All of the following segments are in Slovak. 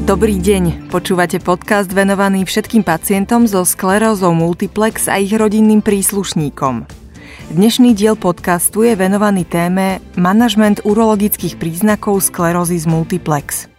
Dobrý deň, počúvate podcast venovaný všetkým pacientom so sklerózou multiplex a ich rodinným príslušníkom. Dnešný diel podcastu je venovaný téme manažment urologických príznakov sklerózy multiplex.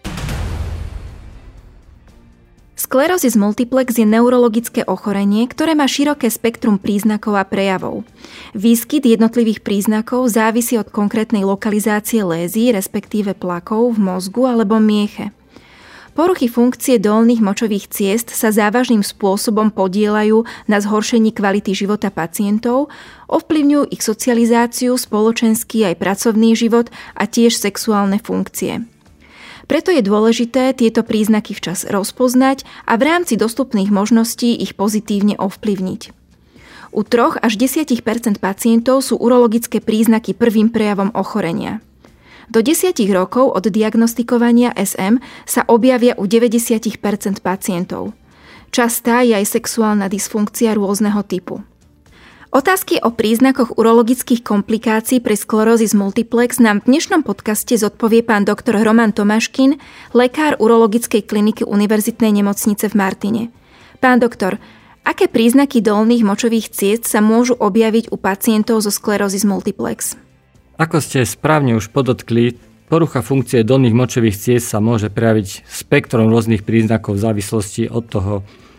Sklerózis multiplex je neurologické ochorenie, ktoré má široké spektrum príznakov a prejavov. Výskyt jednotlivých príznakov závisí od konkrétnej lokalizácie lézií, respektíve plakov v mozgu alebo mieche. Poruchy funkcie dolných močových ciest sa závažným spôsobom podieľajú na zhoršení kvality života pacientov, ovplyvňujú ich socializáciu, spoločenský aj pracovný život a tiež sexuálne funkcie. Preto je dôležité tieto príznaky včas rozpoznať a v rámci dostupných možností ich pozitívne ovplyvniť. U 3 až 10% pacientov sú urologické príznaky prvým prejavom ochorenia. Do 10 rokov od diagnostikovania SM sa objavia u 90% pacientov. Častá je aj sexuálna dysfunkcia rôzneho typu. Otázky o príznakoch urologických komplikácií pri sklerózis multiplex nám v dnešnom podcaste zodpovie pán doktor Roman Tomáškin, lekár urologickej kliniky Univerzitnej nemocnice v Martine. Pán doktor, aké príznaky dolných močových ciest sa môžu objaviť u pacientov so sklerózis multiplex? Ako ste správne už podotkli, porucha funkcie dolných močových ciest sa môže prejaviť spektrom rôznych príznakov v závislosti od toho,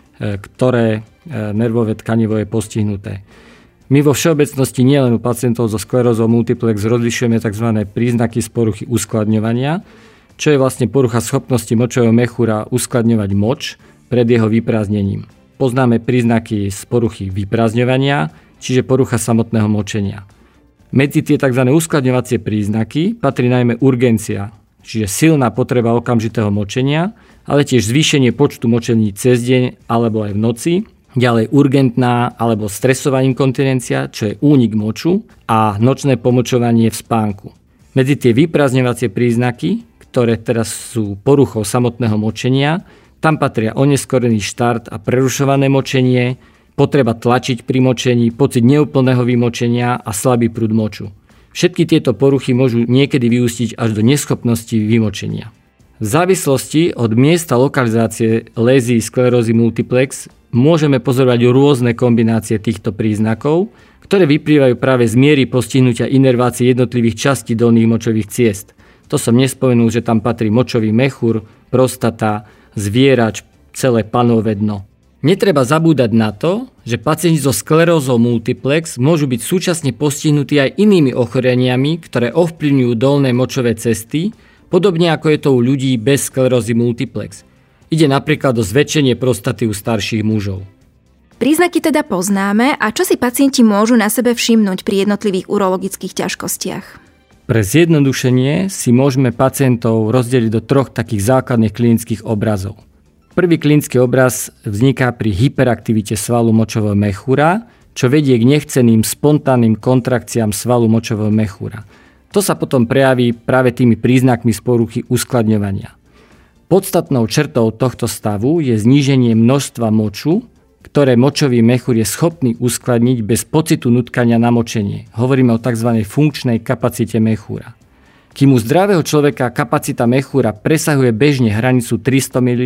ktoré nervové tkanivo je postihnuté. My vo všeobecnosti nielen u pacientov so sklerózou multiplex rozlišujeme tzv. Príznaky z poruchy uskladňovania, čo je vlastne porucha schopnosti močového mechúra uskladňovať moč pred jeho vyprázdnením. Poznáme príznaky z poruchy vyprázdňovania, čiže porucha samotného močenia. Medzi tie tzv. Uskladňovacie príznaky patrí najmä urgencia, čiže silná potreba okamžitého močenia, ale tiež zvýšenie počtu močení cez deň alebo aj v noci, ďalej urgentná alebo stresová inkontinencia, čo je únik moču a nočné pomočovanie v spánku. Medzi tie vyprázdňovacie príznaky, ktoré teraz sú poruchou samotného močenia, tam patria oneskorený štart a prerušované močenie, potreba tlačiť pri močení, pocit neúplného vymočenia a slabý prúd moču. Všetky tieto poruchy môžu niekedy vyústiť až do neschopnosti vymočenia. V závislosti od miesta lokalizácie lézií sklerózy multiplex môžeme pozorovať rôzne kombinácie týchto príznakov, ktoré vyplývajú práve z miery postihnutia inervácií jednotlivých častí dolných močových ciest. To som nespomenul, že tam patrí močový mechúr, prostata, zvierač, celé panové dno. Netreba zabúdať na to, že pacienti so sklerózou multiplex môžu byť súčasne postihnutí aj inými ochoreniami, ktoré ovplyvňujú dolné močové cesty, podobne ako je to u ľudí bez sklerózy multiplex. Ide napríklad o zväčšenie prostaty u starších mužov. Príznaky teda poznáme a čo si pacienti môžu na sebe všimnúť pri jednotlivých urologických ťažkostiach? Pre zjednodušenie si môžeme pacientov rozdeliť do 3 takých základných klinických obrazov. Prvý klinický obraz vzniká pri hyperaktivite svalu močového mechúra, čo vedie k nechceným spontánnym kontrakciám svalu močového mechúra. To sa potom prejaví práve tými príznakmi z poruchy uskladňovania. Podstatnou črtou tohto stavu je zníženie množstva moču, ktoré močový mechúr je schopný uskladniť bez pocitu nutkania na močenie. Hovoríme o tzv. Funkčnej kapacite mechúra. Kým u zdravého človeka kapacita mechúra presahuje bežne hranicu 300 ml,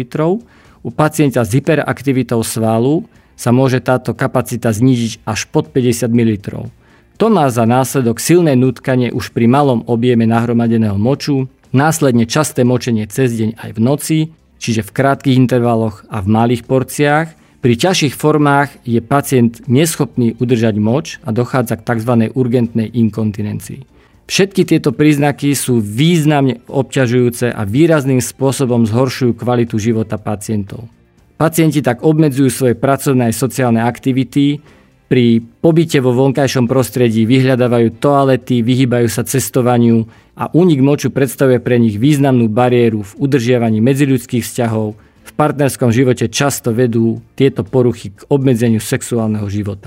u pacienta s hyperaktivitou svalu sa môže táto kapacita znížiť až pod 50 ml. To má za následok silné nutkanie už pri malom objeme nahromadeného moču, následne časté močenie cez deň aj v noci, čiže v krátkych intervaloch a v malých porciách. Pri ťažších formách je pacient neschopný udržať moč a dochádza k tzv. Urgentnej inkontinencii. Všetky tieto príznaky sú významne obťažujúce a výrazným spôsobom zhoršujú kvalitu života pacientov. Pacienti tak obmedzujú svoje pracovné a sociálne aktivity, pri pobyte vo vonkajšom prostredí vyhľadávajú toalety, vyhýbajú sa cestovaniu a únik moču predstavuje pre nich významnú bariéru v udržiavaní medziľudských vzťahov. V partnerskom živote často vedú tieto poruchy k obmedzeniu sexuálneho života.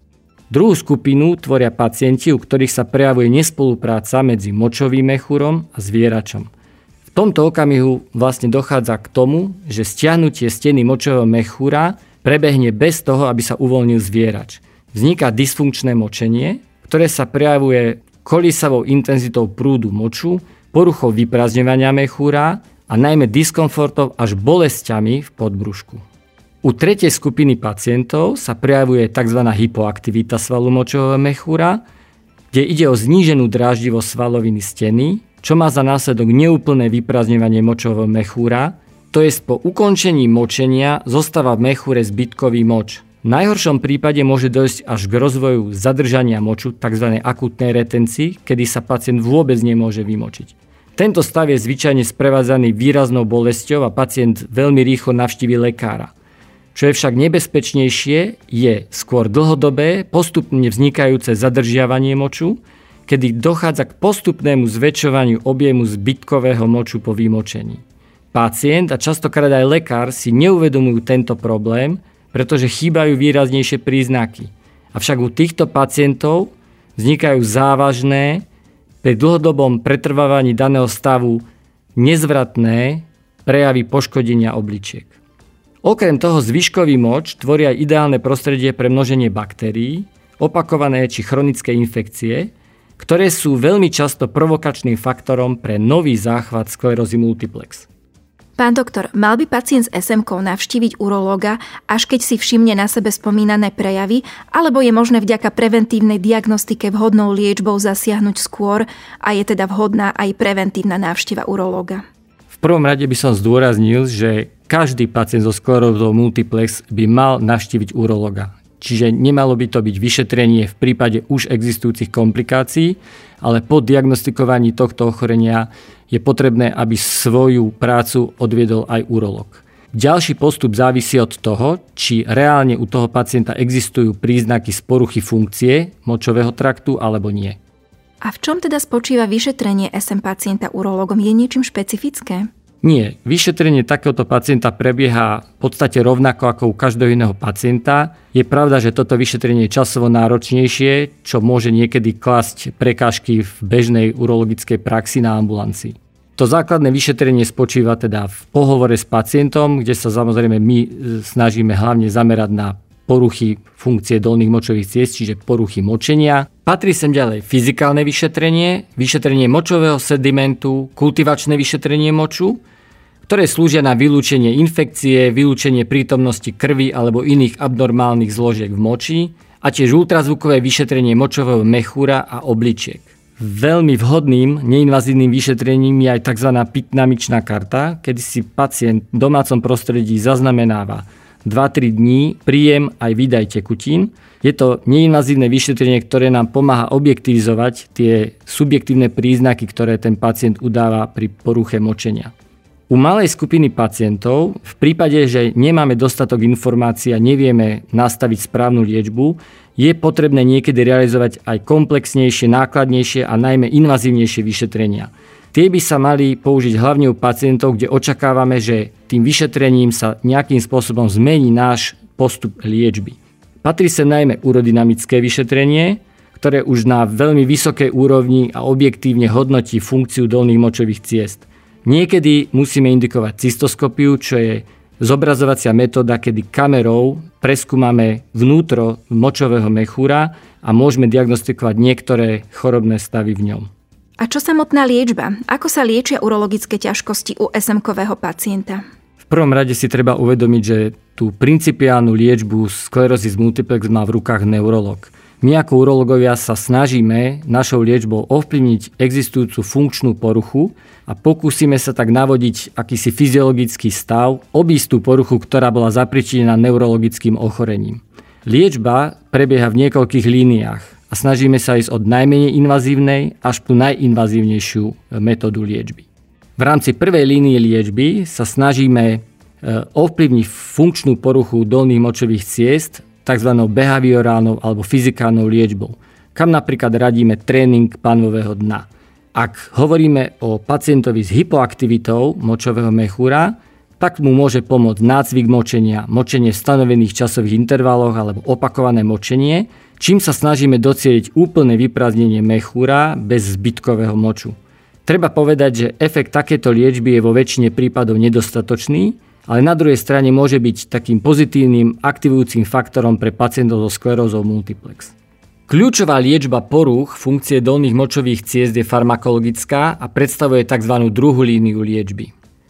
Druhú skupinu tvoria pacienti, u ktorých sa prejavuje nespolupráca medzi močovým mechúrom a zvieračom. V tomto okamihu vlastne dochádza k tomu, že stiahnutie steny močového mechúra prebehne bez toho, aby sa uvoľnil zvierač. Vzniká dysfunkčné močenie, ktoré sa prejavuje kolísavou intenzitou prúdu moču, poruchou vyprázdňovania mechúra a najmä diskomfortom až bolestiami v podbrušku. U tretej skupiny pacientov sa prejavuje tzv. Hypoaktivita svalu močového mechúra, kde ide o zníženú dráždivosť svaloviny steny, čo má za následok neúplné vyprázdňovanie močového mechúra, to je po ukončení močenia zostáva v mechúre zbytkový moč. V najhoršom prípade môže dojsť až k rozvoju zadržania moču, tzv. Akútnej retencii, kedy sa pacient vôbec nemôže vymočiť. Tento stav je zvyčajne sprevádzaný výraznou bolesťou a pacient veľmi rýchlo navštívi lekára. Čo je však nebezpečnejšie, je skôr dlhodobé, postupne vznikajúce zadržiavanie moču, kedy dochádza k postupnému zväčšovaniu objemu zbytkového moču po vymočení. Pacient a častokrát aj lekár si neuvedomujú tento problém, pretože chýbajú výraznejšie príznaky. Avšak u týchto pacientov vznikajú závažné, pri dlhodobom pretrvávaní daného stavu nezvratné prejavy poškodenia obličiek. Okrem toho zvyškový moč tvorí aj ideálne prostredie pre množenie baktérií, opakované či chronické infekcie, ktoré sú veľmi často provokačným faktorom pre nový záchvat sklerózy multiplex. Pán doktor, mal by pacient s SM-kou navštíviť urológa, až keď si všimne na sebe spomínané prejavy, alebo je možné vďaka preventívnej diagnostike vhodnou liečbou zasiahnuť skôr a je teda vhodná aj preventívna návšteva urológa? V prvom rade by som zdôraznil, že každý pacient so sklerózou multiplex by mal navštíviť urológa. Čiže nemalo by to byť vyšetrenie v prípade už existujúcich komplikácií, ale po diagnostikovaní tohto ochorenia je potrebné, aby svoju prácu odviedol aj urológ. Ďalší postup závisí od toho, či reálne u toho pacienta existujú príznaky z poruchy funkcie močového traktu alebo nie. A v čom teda spočíva vyšetrenie SM pacienta urológom? Je niečím špecifické? Nie. Vyšetrenie takéhoto pacienta prebieha v podstate rovnako ako u každého iného pacienta. Je pravda, že toto vyšetrenie je časovo náročnejšie, čo môže niekedy klasť prekážky v bežnej urologickej praxi na ambulancii. To základné vyšetrenie spočíva teda v pohovore s pacientom, kde sa samozrejme my snažíme hlavne zamerať na poruchy funkcie dolných močových ciest, čiže poruchy močenia. Patrí sem ďalej fyzikálne vyšetrenie, vyšetrenie močového sedimentu, kultivačné vyšetrenie moču, ktoré slúžia na vylúčenie infekcie, vylúčenie prítomnosti krvi alebo iných abnormálnych zložiek v moči a tiež ultrazvukové vyšetrenie močového mechúra a obličiek. Veľmi vhodným neinvazívnym vyšetrením je aj tzv. Pitná myčná karta, kedy si pacient v domácom prostredí zaznamenáva 2-3 dní príjem aj výdaj tekutín. Je to neinvazívne vyšetrenie, ktoré nám pomáha objektivizovať tie subjektívne príznaky, ktoré ten pacient udáva pri poruche močenia. U malej skupiny pacientov, v prípade, že nemáme dostatok informácií a nevieme nastaviť správnu liečbu, je potrebné niekedy realizovať aj komplexnejšie, nákladnejšie a najmä invazívnejšie vyšetrenia. Tie by sa mali použiť hlavne u pacientov, kde očakávame, že tým vyšetrením sa nejakým spôsobom zmení náš postup liečby. Patrí sa najmä urodynamické vyšetrenie, ktoré už na veľmi vysokej úrovni a objektívne hodnotí funkciu dolných močových ciest. Niekedy musíme indikovať cystoskopiu, čo je zobrazovacia metóda, kedy kamerou preskúmame vnútro močového mechúra a môžeme diagnostikovať niektoré chorobné stavy v ňom. A čo samotná liečba? Ako sa liečia urologické ťažkosti u SM-kového pacienta? V prvom rade si treba uvedomiť, že tú principiálnu liečbu sklerózy multiplex má v rukách neurolog. My ako urológovia sa snažíme našou liečbou ovplyvniť existujúcu funkčnú poruchu a pokúsime sa tak navodiť akýsi fyziologický stav, obísť tú poruchu, ktorá bola zapričinená neurologickým ochorením. Liečba prebieha v niekoľkých líniách a snažíme sa ísť od najmenej invazívnej až po najinvazívnejšiu metódu liečby. V rámci prvej línie liečby sa snažíme ovplyvniť funkčnú poruchu dolných močových ciest tzv. Behaviorálnou alebo fyzikálnou liečbou, kam napríklad radíme tréning panvového dna. Ak hovoríme o pacientovi s hypoaktivitou močového mechúra, tak mu môže pomôcť nácvik močenia, močenie v stanovených časových intervaloch alebo opakované močenie, čím sa snažíme docieliť úplné vyprázdnenie mechúra bez zbytkového moču. Treba povedať, že efekt takéto liečby je vo väčšine prípadov nedostatočný, ale na druhej strane môže byť takým pozitívnym aktivujúcim faktorom pre pacientov so sklerózou multiplex. Kľúčová liečba porúch funkcie dolných močových ciest je farmakologická a predstavuje tzv. Druhú líniu liečby.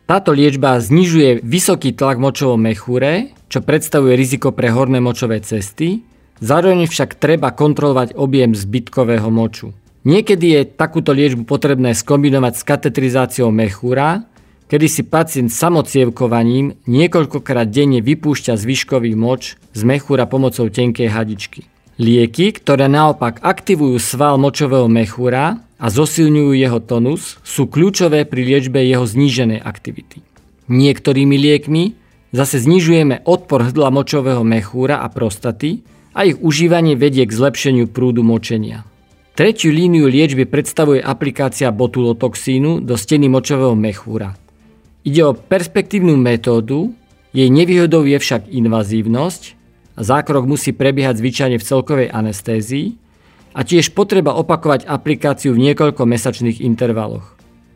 Táto liečba znižuje vysoký tlak v močovom mechúre, čo predstavuje riziko pre horné močové cesty, zároveň však treba kontrolovať objem zbytkového moču. Niekedy je takúto liečbu potrebné skombinovať s katetrizáciou mechúra, kedy si pacient samocievkovaním niekoľkokrát denne vypúšťa zvyškový moč z mechúra pomocou tenkej hadičky. Lieky, ktoré naopak aktivujú sval močového mechúra a zosilňujú jeho tonus, sú kľúčové pri liečbe jeho zníženej aktivity. Niektorými liekmi zase znižujeme odpor hrdla močového mechúra a prostaty a ich užívanie vedie k zlepšeniu prúdu močenia. Tretiu líniu liečby predstavuje aplikácia botulotoxínu do steny močového mechúra. Ide o perspektívnu metódu, jej nevýhodou je však invazívnosť a zákrok musí prebiehať zvyčajne v celkovej anestézii a tiež potreba opakovať aplikáciu v niekoľkomesačných intervaloch.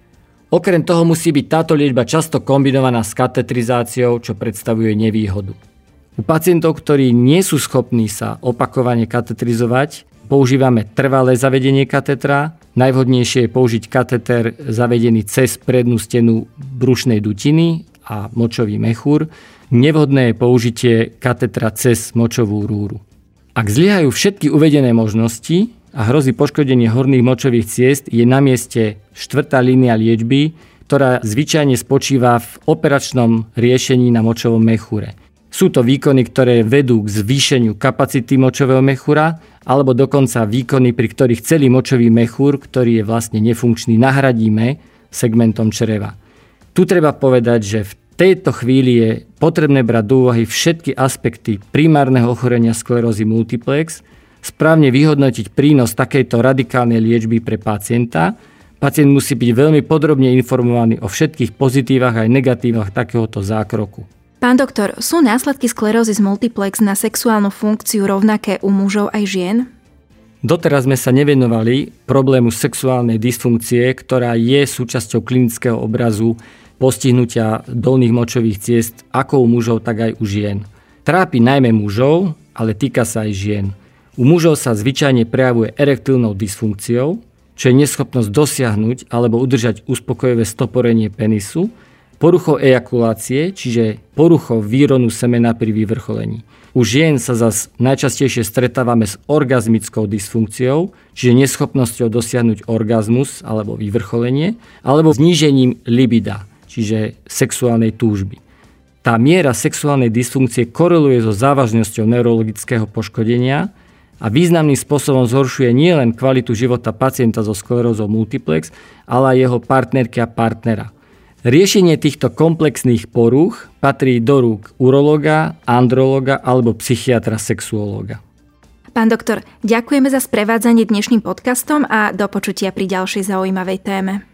Okrem toho musí byť táto liečba často kombinovaná s katetrizáciou, čo predstavuje nevýhodu. U pacientov, ktorí nie sú schopní sa opakovane katetrizovať, používame trvalé zavedenie katetra. Najvhodnejšie je použiť kateter zavedený cez prednú stenu brušnej dutiny a močový mechúr. Nevhodné je použitie katetra cez močovú rúru. Ak zlyhajú všetky uvedené možnosti a hrozí poškodenie horných močových ciest, je na mieste štvrtá línia liečby, ktorá zvyčajne spočíva v operačnom riešení na močovom mechúre. Sú to výkony, ktoré vedú k zvýšeniu kapacity močového mechúra, alebo dokonca výkony, pri ktorých celý močový mechúr, ktorý je vlastne nefunkčný, nahradíme segmentom čreva. Tu treba povedať, že v tejto chvíli je potrebné brať do úvahy všetky aspekty primárneho ochorenia sklerózy multiplex, správne vyhodnotiť prínos takejto radikálnej liečby pre pacienta. Pacient musí byť veľmi podrobne informovaný o všetkých pozitívach aj negatívach takéhoto zákroku. Pán doktor, sú následky sklerózy multiplex na sexuálnu funkciu rovnaké u mužov aj žien? Doteraz sme sa nevenovali problému sexuálnej dysfunkcie, ktorá je súčasťou klinického obrazu postihnutia dolných močových ciest ako u mužov, tak aj u žien. Trápi najmä mužov, ale týka sa aj žien. U mužov sa zvyčajne prejavuje erektilnou dysfunkciou, čo je neschopnosť dosiahnuť alebo udržať uspokojivé stoporenie penisu, poruchou ejakulácie, čiže poruchou výronu semena pri vyvrcholení. U žien sa zas najčastejšie stretávame s orgazmickou dysfunkciou, čiže neschopnosťou dosiahnuť orgazmus alebo vyvrcholenie, alebo znížením libida, čiže sexuálnej túžby. Tá miera sexuálnej dysfunkcie koreluje so závažnosťou neurologického poškodenia a významným spôsobom zhoršuje nielen kvalitu života pacienta so sklerózou multiplex, ale aj jeho partnerky a partnera. Riešenie týchto komplexných porúch patrí do rúk urológa, andrológa alebo psychiatra sexuológa. Pán doktor, ďakujeme za sprevádzanie dnešným podcastom a do počutia pri ďalšej zaujímavej téme.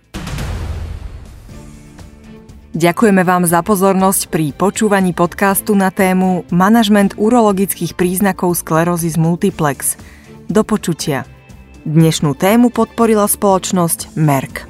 Ďakujeme vám za pozornosť pri počúvaní podcastu na tému Manažment urologických príznakov sklerózy multiplex. Do počutia. Dnešnú tému podporila spoločnosť Merck.